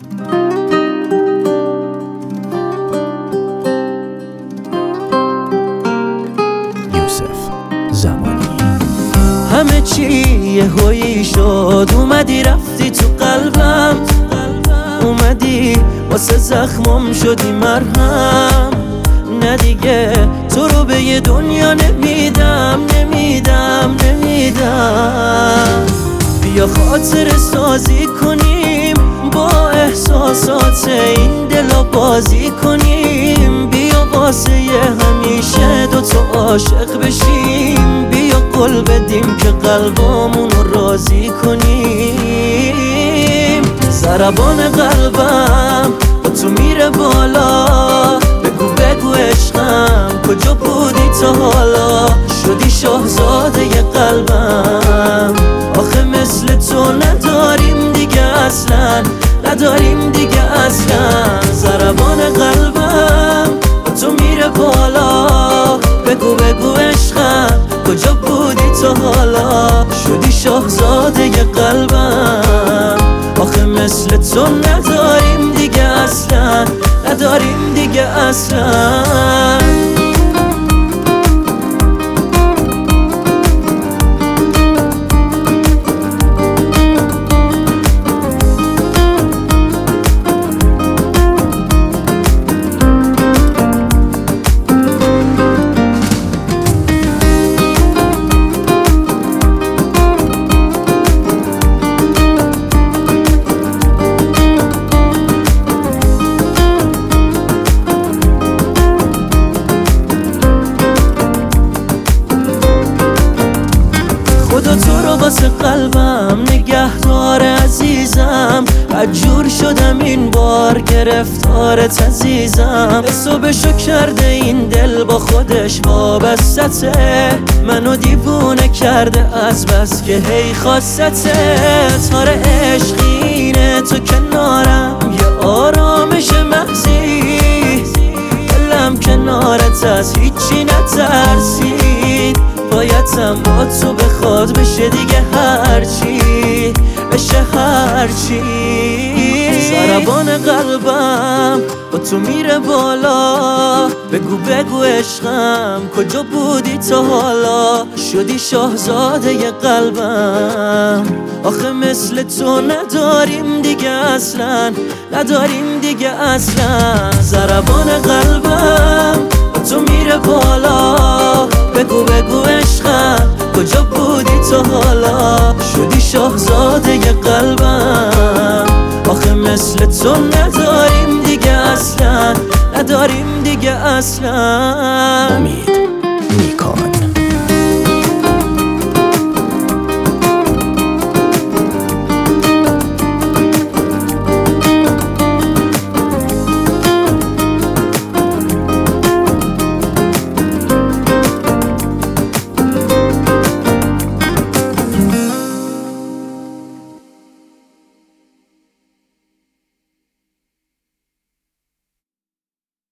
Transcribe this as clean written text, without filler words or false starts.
همه چی یهویی شد، اومدی رفتی تو قلبم، اومدی واسه زخمم شدی مرهم. نه دیگه تو رو به یه دنیا نمیدم. بیا خاطر سازی کنیم، با احساسات این دلا بازی کنیم. بیا واسه همیشه دوتا عاشق بشیم. بیا قول بدیم که قلبامونو راضی کنیم. ضربان قلبم با تو میره بالا، بگو عشقم کجا بودی تا حالا؟ شدی شاهزاده قلبم، آخه مثل تو نداریم دیگه اصلا، ضربان قلبم با تو میره بالا، بگو عشقم کجا بودی تا حالا؟ شدی شاهزاده قلبم، آخه مثل تو نداریم دیگه اصلا، خدا تو رو واسه قلبم نگهدار عزیزم. عجور شدم این بار گرفتارت عزیزم. حسابشو کرده این دل با خودش وابستته، منو دیوونه کرده از بس که هی خواستته. تار عشقینه تو کنارم، یه آرامش محضی، دلم کنارت از هیچی نترسید. بایدم با تو بخواد بشه دیگه هرچی. ضربان قلبم با تو میره بالا، بگو عشقم کجا بودی تا حالا؟ شدی شاهزاده قلبم، آخه مثل تو نداریم دیگه اصلا، ضربان قلبم با تو میره بالا، بگو عشقم کجا بودی تا حالا؟ شدی شاهزاده قلبم، آخه مثل تو نداریم دیگه اصلا، امید.